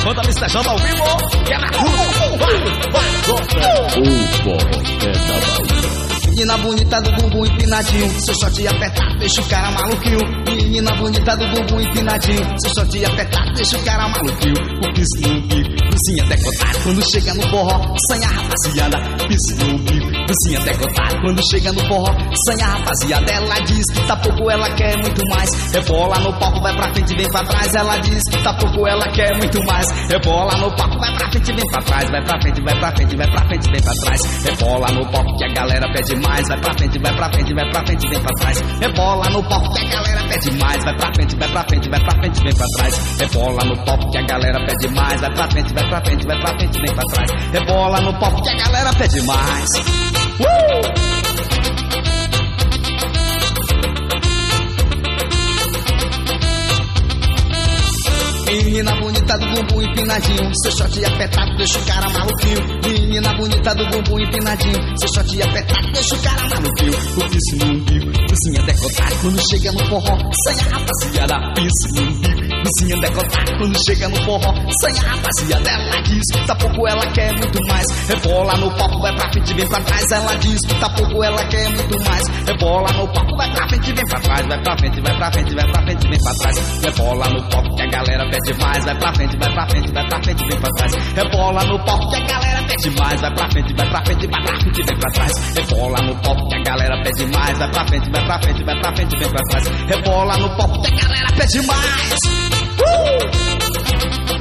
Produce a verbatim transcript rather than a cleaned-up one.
banda Mister J ao vivo. Quebra tudo. Vai, vai, vai. O Boquete da Bahia. Menina bonita do bumbum empinadinho, se eu só te apertar, deixa o cara maluquinho. Menina bonita do bumbum empinadinho, se eu só te apertar, deixa o cara maluquinho. O piso no umbigo, vizinha decotada, quando chega no forró, sanha rapaziada. Piso no umbigo, vizinha decotada, quando chega no forró, sanha rapaziada. Ela diz que tá pouco, ela quer muito mais. Rebola no palco, vai pra frente, vem pra trás. Ela diz que tá pouco, ela quer muito mais. Rebola no palco, vai pra frente, vem pra trás. Vai pra frente, vai pra frente, vai pra frente, vem pra trás. Rebola no palco que a galera pede mais. Vai pra frente, vai pra frente, vai pra frente, vem pra trás. Rebola no palco que a galera pede mais. Vai pra frente, vai pra frente, vai pra frente, vem pra trás. Rebola no palco que a galera pede mais. Vai pra frente, vai pra frente, vai pra frente, vem pra trás. Rebola no palco que a galera pede mais. Uh! Menina bonita do bumbum empinadinho, seu short apertado deixa o cara maluquinho. Menina bonita do bumbum empinadinho, seu short apertado deixa o cara maluquinho. O piso no umbigo, vizinha decotada, quando chega no forró, sanha rapaziada. Piso no umbigo, vizinha decotada, quando chega no forró, sanha rapaziada. Ela diz que tá pouco, ela quer muito mais. Rebola no palco, vai pra frente, vem pra trás. Ela diz que tá pouco, ela quer muito mais. Rebola no palco, vai pra frente, vem pra trás. Vai pra frente, vai pra frente, vai pra frente, vem pra trás. Rebola no palco que a galera pede mais. Vai pra frente, vai pra frente, vai pra frente, vem pra trás. Rebola no palco que a galera pede mais. Vai pra frente, vai pra frente, vai pra frente, vem pra trás. Rebola no palco que a galera pede mais. Vai pra frente, vai pra frente, vai pra frente, vem pra trás. Rebola no palco que a galera pede mais. Uh!